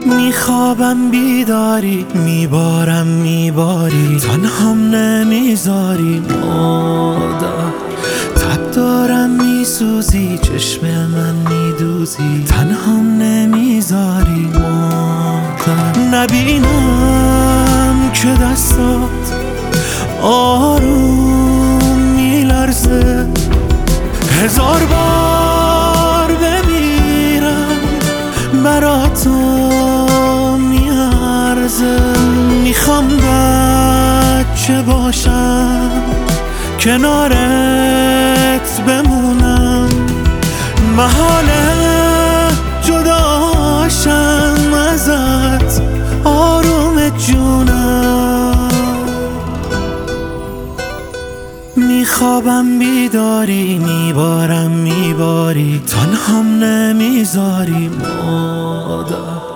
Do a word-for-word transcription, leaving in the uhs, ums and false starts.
میخوابم بیداری، میبارم میباری، تنهام نمیذاری مادر. تب دارم میسوزی، چشم من میدوزی، تنهام نمیذاری مادر. نبینم که دستات آروم میلرزه، هزار بار بمیرم برات میارزه. میخوام بچه باشم، کنارت بمونم، محاله جداشم ازت آروم جونم. میخوابم بیداری، میبارم میباری، تنهام نمیذاری مادر.